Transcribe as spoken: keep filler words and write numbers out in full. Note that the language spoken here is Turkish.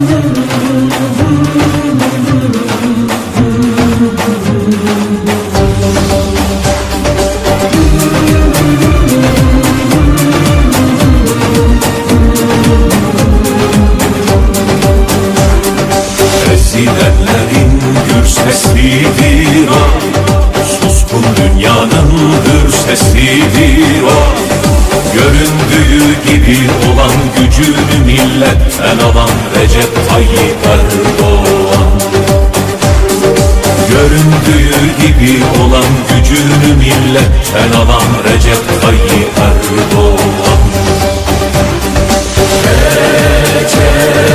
Ezilenlerin gür seslidir o, suskun dünyanın hür sesidir o. Göründüğü gibi olan gücünü milletten alan Recep Tayyip Erdoğan. Göründüğü gibi olan gücünü milletten alan Recep Tayyip Erdoğan. Recep